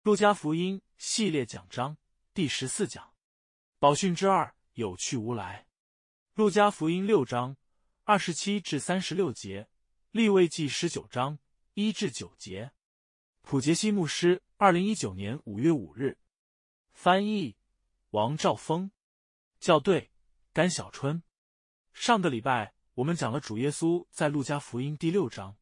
路加福音系列讲章第14讲，宝训之2，有去无来。路加福音6章27至36节，利未记19章1至9节。普杰西牧师2019年5月5日。翻译王兆峰。校对甘小春。上个礼拜我们讲了主耶稣在路加福音第6章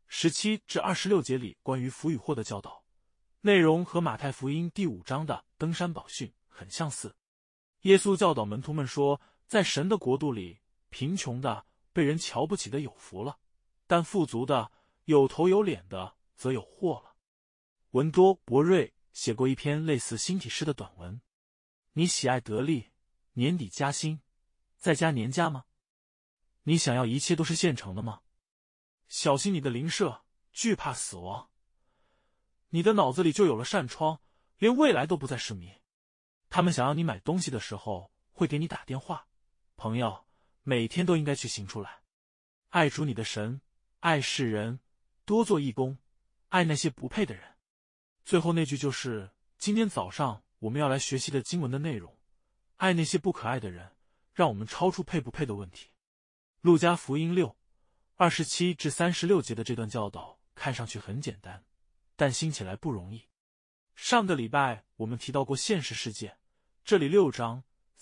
17至26节里关于福与祸的教导，内容和马太福音第5章的登山宝训很相似。耶稣教导门徒们说，在神的国度里，贫穷的、被人瞧不起的有福了，但富足的、有头有脸的则有祸了。文多博瑞写过一篇类似新体诗的短文。你喜爱得利，年底加薪，再加年假吗？你想要一切都是现成的吗？小心你的邻舍，惧怕死亡。你的脑子里就有了扇窗，连未来都不再是谜。他们想要你买东西的时候，会给你打电话。朋友，每天都应该去行出来。爱主你的神，爱世人，多做义工，爱那些不配的人。最后那句就是今天早上我们要来学习的经文的内容，爱那些不可爱的人，让我们超出配不配的问题。路加福音6:27至36节的这段教导看上去很简单，但信起来不容易。上个礼拜我们提到过现实世界，这里6章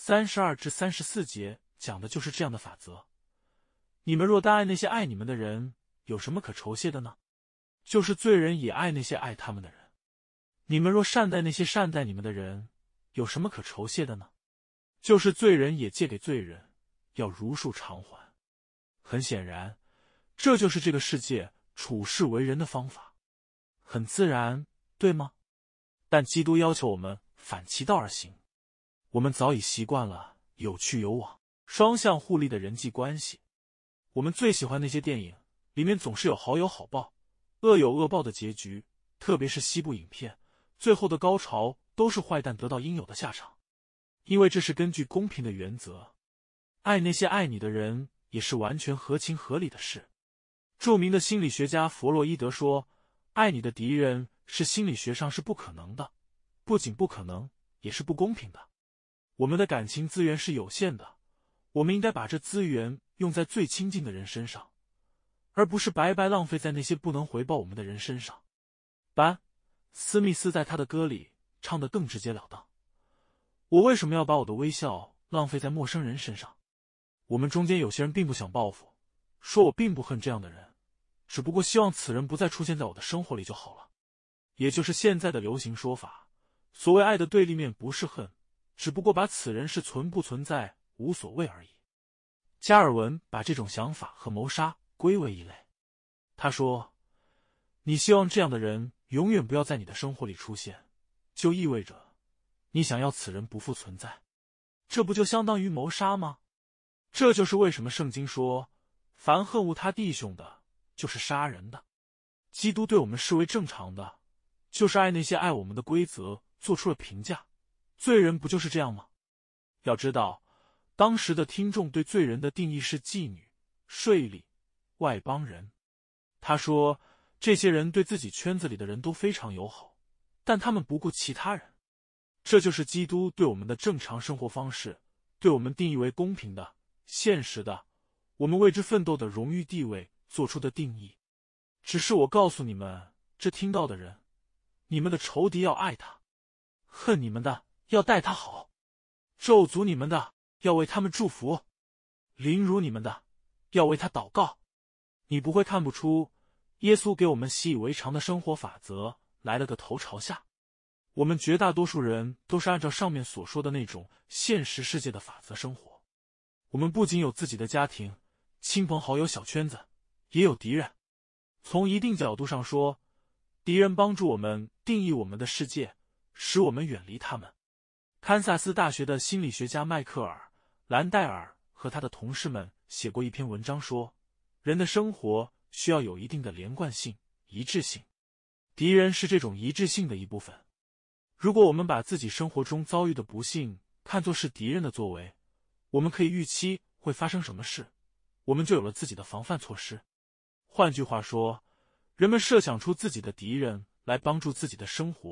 32至34节讲的就是这样的法则。你们若单爱那些爱你们的人，有什么可酬谢的呢？就是罪人也爱那些爱他们的人。你们若善待那些善待你们的人，有什么可酬谢的呢？就是罪人也借给罪人，要如数偿还。很显然，这就是这个世界处世为人的方法。很自然，对吗？但基督要求我们反其道而行。我们早已习惯了有去有往、双向互利的人际关系。我们最喜欢那些电影，里面总是有好有好报、恶有恶报的结局，特别是西部影片，最后的高潮都是坏蛋得到应有的下场。因为这是根据公平的原则，爱那些爱你的人也是完全合情合理的事。著名的心理学家弗洛伊德说，爱你的敌人是心理学上是不可能的，不仅不可能，也是不公平的。我们的感情资源是有限的，我们应该把这资源用在最亲近的人身上，而不是白白浪费在那些不能回报我们的人身上。班·斯密斯在他的歌里唱得更直截了当，我为什么要把我的微笑浪费在陌生人身上？我们中间有些人并不想报复，说我并不恨这样的人，只不过希望此人不再出现在我的生活里就好了。也就是现在的流行说法，所谓爱的对立面不是恨，只不过把此人是存不存在无所谓而已。加尔文把这种想法和谋杀归为一类。他说，你希望这样的人永远不要在你的生活里出现，就意味着你想要此人不复存在。这不就相当于谋杀吗？这就是为什么圣经说，凡恨恶他弟兄的，就是杀人的。基督对我们视为正常的，就是爱那些爱我们的规则做出了评价。罪人不就是这样吗？要知道，当时的听众对罪人的定义是妓女、税吏、外邦人。他说，这些人对自己圈子里的人都非常友好，但他们不顾其他人。这就是基督对我们的正常生活方式，对我们定义为公平的、现实的，我们为之奋斗的荣誉地位做出的定义。只是我告诉你们，这听到的人，你们的仇敌要爱他，恨你们的要待他好，咒诅你们的要为他们祝福，凌辱你们的要为他祷告。你不会看不出，耶稣给我们习以为常的生活法则来了个头朝下。我们绝大多数人都是按照上面所说的那种现实世界的法则生活。我们不仅有自己的家庭、亲朋好友小圈子，也有敌人。从一定角度上说，敌人帮助我们定义我们的世界，使我们远离他们。堪萨斯大学的心理学家迈克尔·兰戴尔和他的同事们写过一篇文章说，人的生活需要有一定的连贯性、一致性。敌人是这种一致性的一部分。如果我们把自己生活中遭遇的不幸看作是敌人的作为，我们可以预期会发生什么事，我们就有了自己的防范措施。换句话说，人们设想出自己的敌人来帮助自己的生活，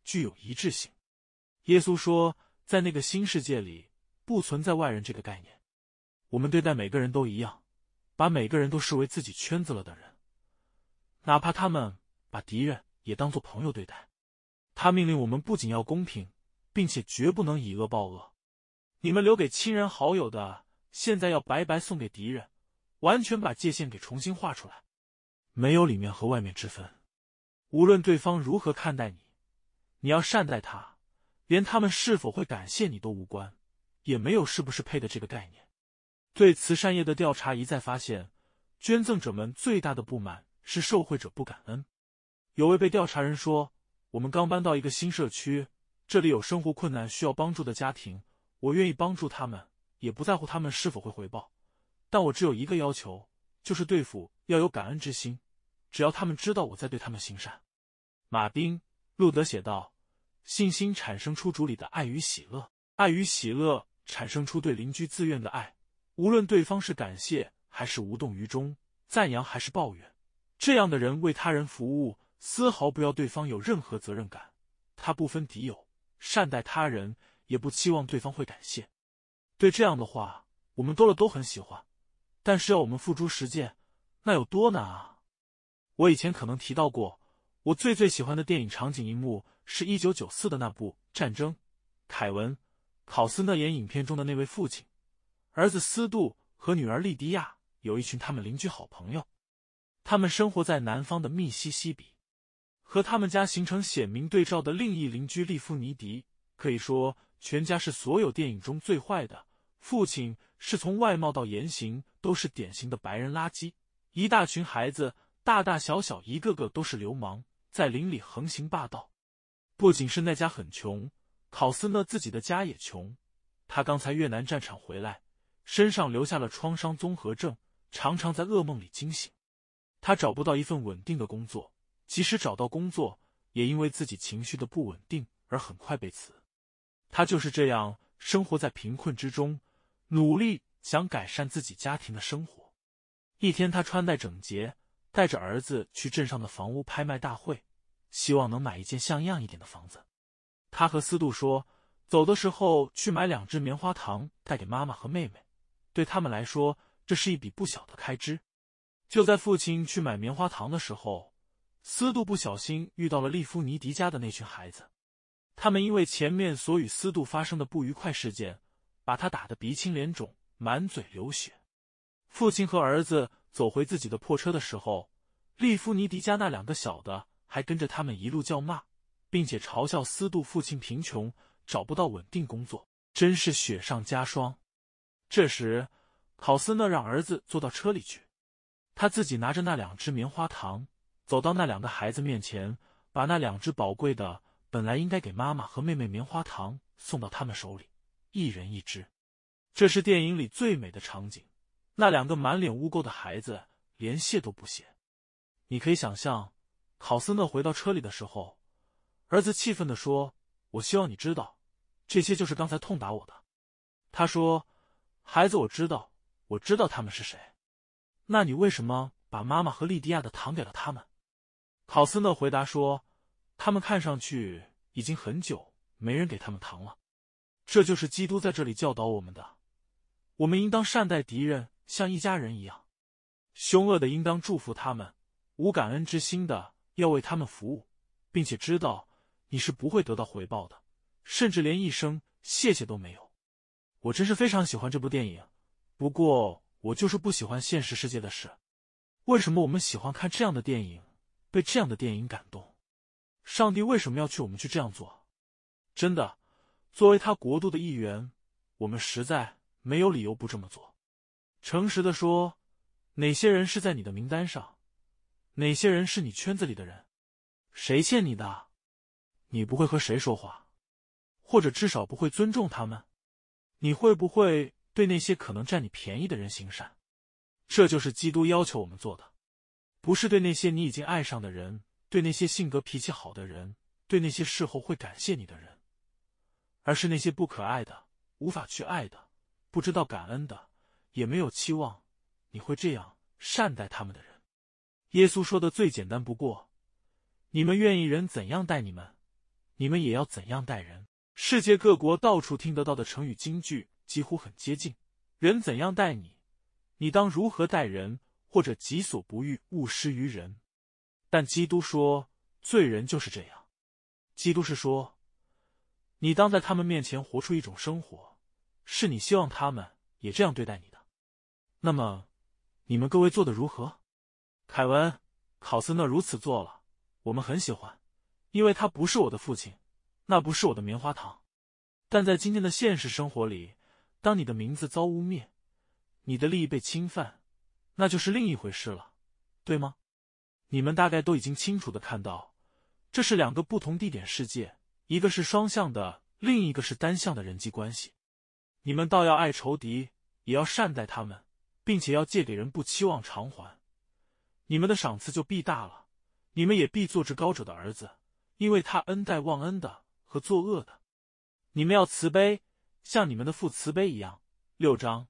具有一致性。耶稣说，在那个新世界里，不存在外人这个概念。我们对待每个人都一样，把每个人都视为自己圈子了的人，哪怕他们把敌人也当作朋友对待。他命令我们不仅要公平，并且绝不能以恶报恶。你们留给亲人好友的，现在要白白送给敌人，完全把界限给重新画出来，没有里面和外面之分。无论对方如何看待你，你要善待他，连他们是否会感谢你都无关，也没有是不是配的这个概念。对慈善业的调查一再发现，捐赠者们最大的不满是受惠者不感恩。有位被调查人说，我们刚搬到一个新社区，这里有生活困难需要帮助的家庭，我愿意帮助他们，也不在乎他们是否会回报，但我只有一个要求，就是对付要有感恩之心，只要他们知道我在对他们行善。马丁·路德写道，信心产生出主里的爱与喜乐，爱与喜乐产生出对邻居自愿的爱，无论对方是感谢还是无动于衷，赞扬还是抱怨，这样的人为他人服务，丝毫不要对方有任何责任感，他不分敌友，善待他人，也不期望对方会感谢。对这样的话，我们都很喜欢，但是要我们付诸实践，那有多难啊！我以前可能提到过，我最喜欢的电影场景一幕是1994的那部《战争》，凯文·考斯勒演影片中的那位父亲，儿子斯杜和女儿莉迪亚有一群他们邻居好朋友，他们生活在南方的密西西比。和他们家形成鲜明对照的另一邻居利夫尼迪，可以说全家是所有电影中最坏的。父亲是从外貌到言行都是典型的白人垃圾，一大群孩子大大小小一个个都是流氓，在邻里横行霸道。不仅是那家很穷，考斯勒自己的家也穷。他刚才越南战场回来，身上留下了创伤综合症，常常在噩梦里惊醒。他找不到一份稳定的工作，即使找到工作，也因为自己情绪的不稳定而很快被辞。他就是这样生活在贫困之中，努力想改善自己家庭的生活。一天，他穿戴整洁，带着儿子去镇上的房屋拍卖大会，希望能买一间像样一点的房子。他和司杜说，走的时候去买2只棉花糖带给妈妈和妹妹，对他们来说，这是一笔不小的开支。就在父亲去买棉花糖的时候，司杜不小心遇到了利夫尼迪家的那群孩子。他们因为前面所与司杜发生的不愉快事件，把他打得鼻青脸肿，满嘴流血。父亲和儿子走回自己的破车的时候，利夫尼迪家那2个小的还跟着他们一路叫骂，并且嘲笑司杜父亲贫穷，找不到稳定工作，真是雪上加霜。这时，考斯勒让儿子坐到车里去，他自己拿着那2只棉花糖，走到那2个孩子面前，把那2只宝贵的本来应该给妈妈和妹妹棉花糖送到他们手里，一人一只。这是电影里最美的场景，那2个满脸污垢的孩子连谢都不谢。你可以想象，考斯勒回到车里的时候，儿子气愤地说，我希望你知道，这些就是刚才痛打我的。他说，孩子，我知道他们是谁。那你为什么把妈妈和莉迪亚的糖给了他们？考斯勒回答说，他们看上去已经很久没人给他们糖了。这就是基督在这里教导我们的，我们应当善待敌人，像一家人一样。凶恶的应当祝福他们，无感恩之心的要为他们服务，并且知道你是不会得到回报的，甚至连一声谢谢都没有。我真是非常喜欢这部电影，不过我就是不喜欢现实世界的事。为什么我们喜欢看这样的电影，被这样的电影感动？上帝为什么要我们去这样做？真的，作为他国度的一员，我们实在没有理由不这么做。诚实地说，哪些人是在你的名单上？哪些人是你圈子里的人？谁欠你的？你不会和谁说话，或者至少不会尊重他们？你会不会对那些可能占你便宜的人行善？这就是基督要求我们做的，不是对那些你已经爱上的人，对那些性格脾气好的人，对那些事后会感谢你的人，而是那些不可爱的、无法去爱的、不知道感恩的，也没有期望你会这样善待他们的人。耶稣说的最简单不过，你们愿意人怎样待你们， 你们也要怎样待人。世界各国到处听得到的成语金句几乎很接近，人怎样待你，你当如何待人，或者己所不欲，勿施于人。但基督说，罪人就是这样。基督是说，你当在他们面前活出一种生活，是你希望他们也这样对待你的。那么，你们各位做得如何？凯文·考斯纳如此做了，我们很喜欢，因为他不是我的父亲，那不是我的棉花糖。但在今天的现实生活里，当你的名字遭污蔑，你的利益被侵犯，那就是另一回事了，对吗？你们大概都已经清楚地看到，这是两个不同地点世界，一个是双向的，另一个是单向的人际关系。你们倒要爱仇敌，也要善待他们，并且要借给人不期望偿还，你们的赏赐就必大了，你们也必做至高者的儿子，因为他恩待忘恩的和作恶的。你们要慈悲，像你们的父慈悲一样。6章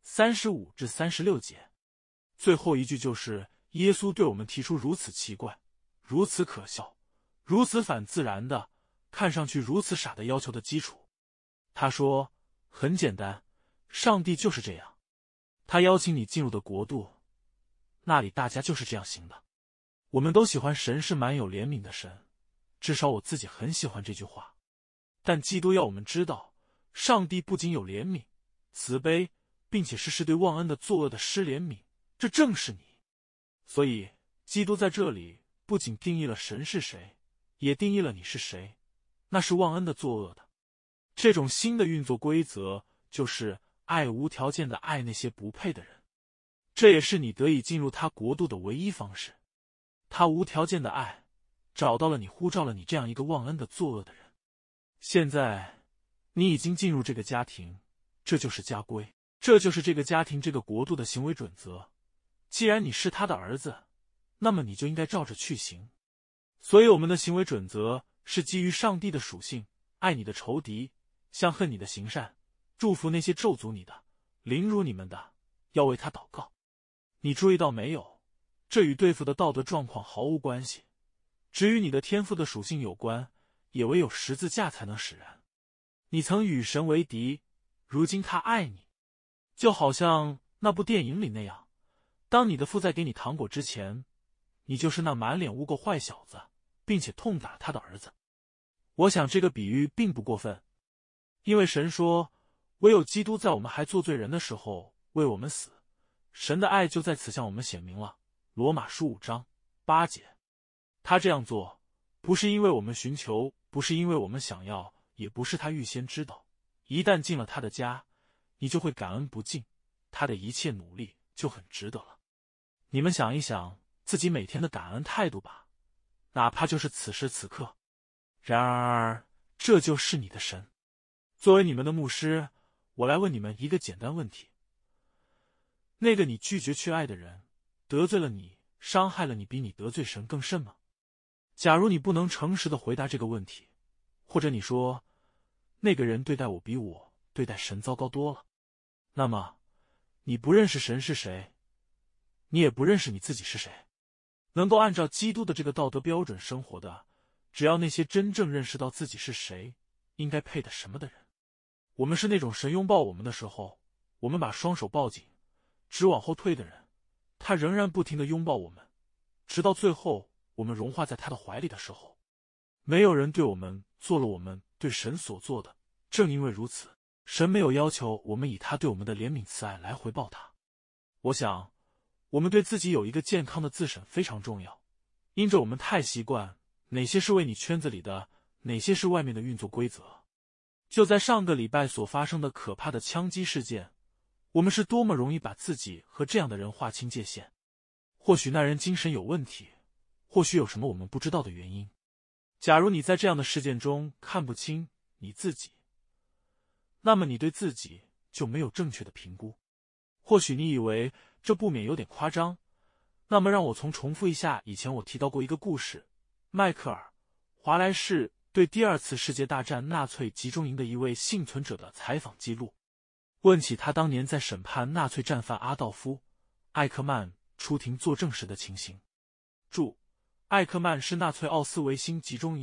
35至36节。最后一句就是耶稣对我们提出如此奇怪、如此可笑、如此反自然的，看上去如此傻的要求的基础。他说，很简单，上帝就是这样，他邀请你进入的国度，那里大家就是这样行的。我们都喜欢神是满有怜悯的神，至少我自己很喜欢这句话。但基督要我们知道，上帝不仅有怜悯、慈悲，并且是对忘恩的作恶的施怜悯，这正是你。所以，基督在这里不仅定义了神是谁，也定义了你是谁，那是忘恩的作恶的。这种新的运作规则就是爱无条件的爱那些不配的人，这也是你得以进入他国度的唯一方式。他无条件的爱找到了你，呼召了你这样一个忘恩的作恶的人。现在你已经进入这个家庭，这就是家规，这就是这个家庭这个国度的行为准则。既然你是他的儿子，那么你就应该照着去行。所以我们的行为准则是基于上帝的属性，爱你的仇敌，像恨你的行善，祝福那些咒诅你的，凌辱你们的，要为他祷告。你注意到没有？这与对付的道德状况毫无关系，只与你的天赋的属性有关，也唯有十字架才能使然。你曾与神为敌，如今他爱你，就好像那部电影里那样，当你的父在给你糖果之前，你就是那满脸污垢坏小子，并且痛打他的儿子。我想这个比喻并不过分，因为神说，唯有基督在我们还做罪人的时候为我们死，神的爱就在此向我们显明了。罗马书5章8节。他这样做，不是因为我们寻求，不是因为我们想要，也不是他预先知道。一旦进了他的家，你就会感恩不尽，他的一切努力就很值得了。你们想一想自己每天的感恩态度吧，哪怕就是此时此刻。然而，这就是你的神。作为你们的牧师，我来问你们一个简单问题：那个你拒绝去爱的人，得罪了你，伤害了你，比你得罪神更甚吗？假如你不能诚实的回答这个问题，或者你说，那个人对待我比我对待神糟糕多了，那么，你不认识神是谁，你也不认识你自己是谁。能够按照基督的这个道德标准生活的，只要那些真正认识到自己是谁，应该配得什么的人。我们是那种神拥抱我们的时候，我们把双手抱紧，只往后退的人，他仍然不停地拥抱我们，直到最后我们融化在他的怀里的时候。没有人对我们做了我们对神所做的，正因为如此，神没有要求我们以他对我们的怜悯慈爱来回报他。我想，我们对自己有一个健康的自审非常重要，因着我们太习惯哪些是为你圈子里的，哪些是外面的运作规则。就在上个礼拜所发生的可怕的枪击事件，我们是多么容易把自己和这样的人划清界限。或许那人精神有问题，或许有什么我们不知道的原因。假如你在这样的事件中看不清你自己，那么你对自己就没有正确的评估。或许你以为这不免有点夸张，那么让我重复一下以前我提到过一个故事，迈克尔·华莱士对第二次世界大战纳粹集中营的一位幸存者的采访记录，问起他当年在审判纳粹战犯阿道夫·艾克曼出庭作证时的情形。注：艾克曼是纳粹奥斯维辛集中营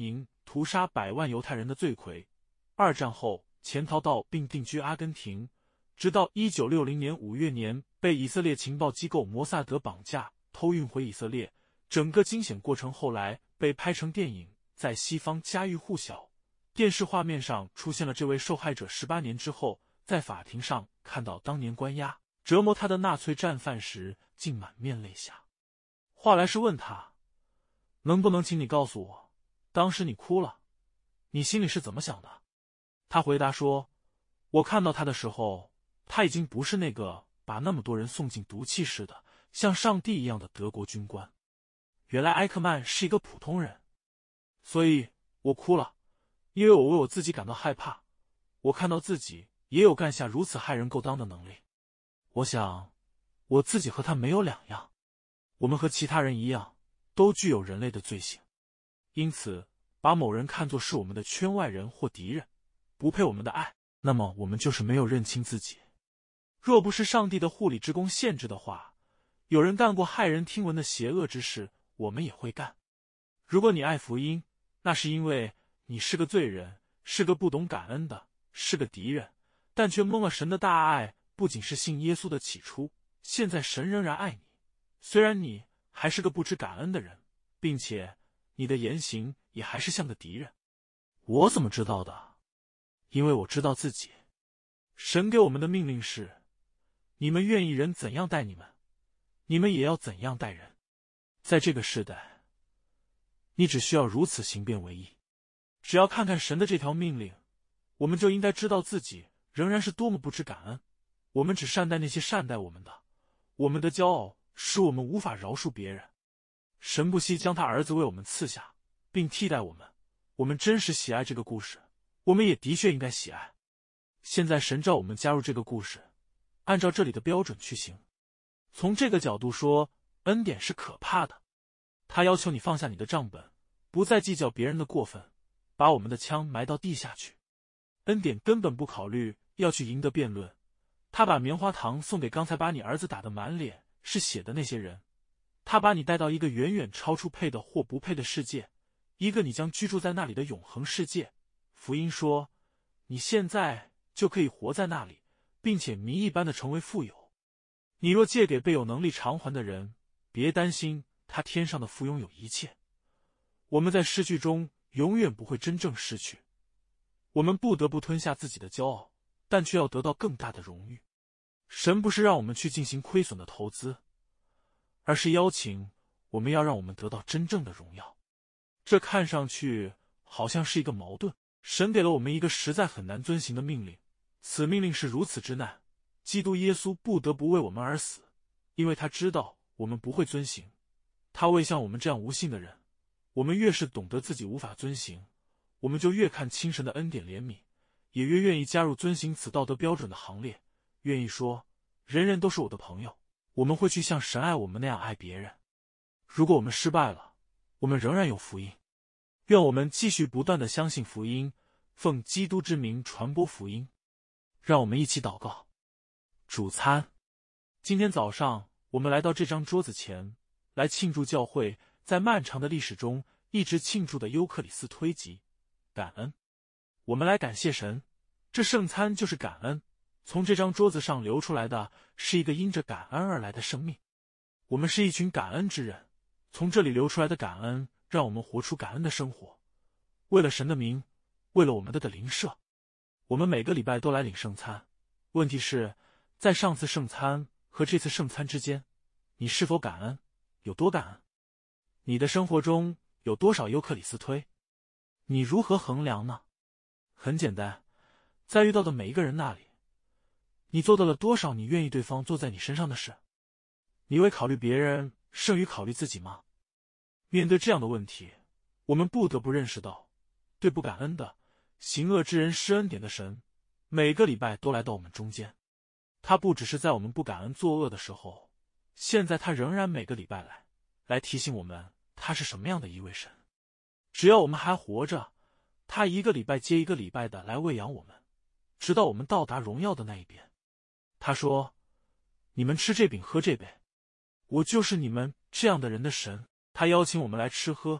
屠杀100万犹太人的罪魁。2战后潜逃到并定居阿根廷，直到1960年5月年被以色列情报机构摩萨德绑架偷运回以色列。整个惊险过程后来被拍成电影，在西方家喻户晓。电视画面上出现了这位受害者18年之后，在法庭上看到当年关押折磨他的纳粹战犯时，竟满面泪下。华莱士问他，能不能请你告诉我，当时你哭了，你心里是怎么想的？他回答说，我看到他的时候，他已经不是那个把那么多人送进毒气室的像上帝一样的德国军官。原来埃克曼是一个普通人，所以我哭了，因为我为我自己感到害怕。我看到自己也有干下如此害人勾当的能力。我想，我自己和他没有两样，我们和其他人一样，都具有人类的罪行。因此，把某人看作是我们的圈外人或敌人，不配我们的爱，那么我们就是没有认清自己。若不是上帝的护理之功限制的话，有人干过骇人听闻的邪恶之事，我们也会干。如果你爱福音，那是因为你是个罪人，是个不懂感恩的，是个敌人，但却蒙了神的大爱。不仅是信耶稣的起初，现在神仍然爱你，虽然你还是个不知感恩的人，并且你的言行也还是像个敌人。我怎么知道的？因为我知道自己。神给我们的命令是，你们愿意人怎样待你们，你们也要怎样待人。在这个时代，你只需要如此行便为义。只要看看神的这条命令，我们就应该知道自己仍然是多么不知感恩。我们只善待那些善待我们的，我们的骄傲使我们无法饶恕别人。神不惜将他儿子为我们赐下，并替代我们。我们真实喜爱这个故事，我们也的确应该喜爱。现在神召我们加入这个故事，按照这里的标准去行。从这个角度说，恩典是可怕的。他要求你放下你的账本，不再计较别人的过分，把我们的枪埋到地下去。恩典根本不考虑要去赢得辩论。他把棉花糖送给刚才把你儿子打得满脸是血的那些人。他把你带到一个远远超出配的或不配的世界，一个你将居住在那里的永恒世界。福音说，你现在就可以活在那里，并且谜一般的成为富有。你若借给备有能力偿还的人，别担心，他天上的父拥有一切。我们在失去中永远不会真正失去。我们不得不吞下自己的骄傲，但却要得到更大的荣誉。神不是让我们去进行亏损的投资，而是邀请我们要让我们得到真正的荣耀。这看上去好像是一个矛盾。神给了我们一个实在很难遵行的命令，此命令是如此之难，基督耶稣不得不为我们而死，因为他知道我们不会遵行。他为像我们这样无信的人，我们越是懂得自己无法遵行，我们就越看清神的恩典怜悯，也越愿意加入遵行此道德标准的行列，愿意说人人都是我的朋友。我们会去像神爱我们那样爱别人。如果我们失败了，我们仍然有福音。愿我们继续不断地相信福音，奉基督之名传播福音。让我们一起祷告。主餐。今天早上我们来到这张桌子前，来庆祝教会在漫长的历史中一直庆祝的尤克里斯推集，感恩。我们来感谢神，这圣餐就是感恩。从这张桌子上流出来的是一个因着感恩而来的生命。我们是一群感恩之人，从这里流出来的感恩让我们活出感恩的生活，为了神的名，为了我们的邻舍。我们每个礼拜都来领圣餐，问题是，在上次圣餐和这次圣餐之间，你是否感恩？有多感恩？你的生活中有多少尤克里斯推？你如何衡量呢？很简单，在遇到的每一个人那里，你做到了多少你愿意对方做在你身上的事？你会考虑别人胜于考虑自己吗？面对这样的问题，我们不得不认识到，对不感恩的、行恶之人施恩典的神，每个礼拜都来到我们中间。他不只是在我们不感恩作恶的时候，现在他仍然每个礼拜来提醒我们他是什么样的一位神。只要我们还活着，他一个礼拜接一个礼拜的来喂养我们，直到我们到达荣耀的那一边。他说，你们吃这饼喝这杯，我就是你们这样的人的神。他邀请我们来吃喝，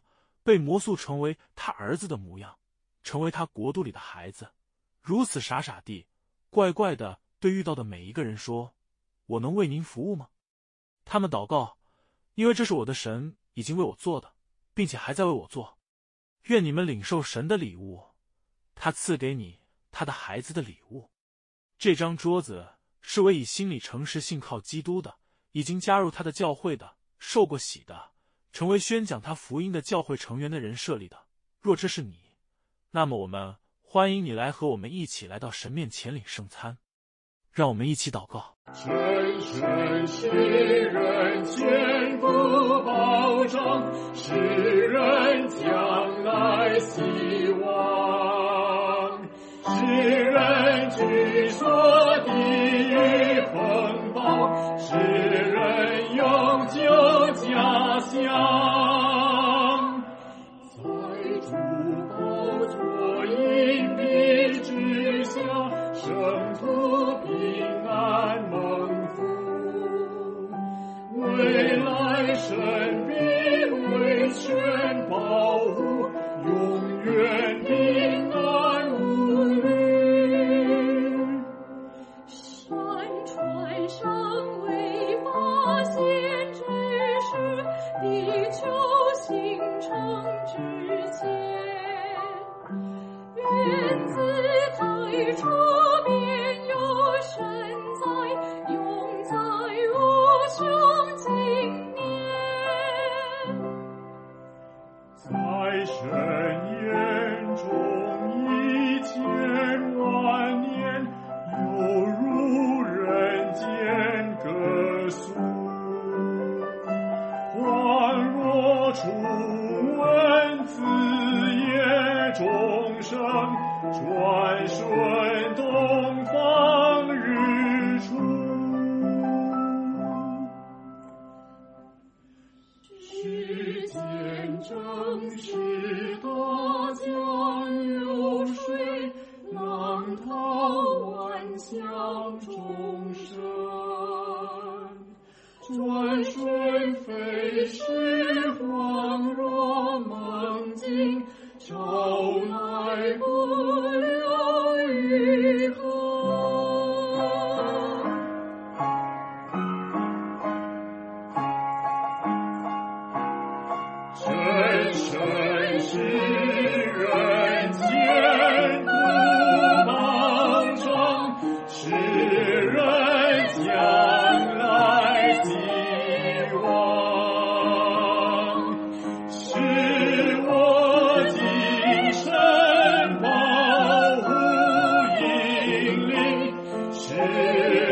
被魔塑成为他儿子的模样，成为他国度里的孩子，如此傻傻地、怪怪的对遇到的每一个人说：“我能为您服务吗？”他们祷告，因为这是我的神已经为我做的，并且还在为我做。愿你们领受神的礼物，他赐给你他的孩子的礼物。这张桌子是为以心里诚实信靠基督的，已经加入他的教会的，受过洗的，成为宣讲他福音的教会成员的人设立的。若这是你，那么我们欢迎你来和我们一起来到神面前领圣餐。让我们一起祷告。 神神世人千古保障，世人将来希望，世人据说地狱风暴，世人永久家乡，在主宝座荫庇之下，圣徒平安蒙福，未来神必为全保护，永远平安无虑。 山川尚未发现之时，地球形成之前，原自太初便有神在，永在无穷经年。 在神眼中1000万年，犹如人间歌颂，恍若初闻子夜钟声，转瞬东方日出。世间正是大江流水，浪涛万象众生，转瞬飞逝，恍若梦境，朝来不留余痕。神神世人千古保障，世人将来希望，是我今生保护引领，是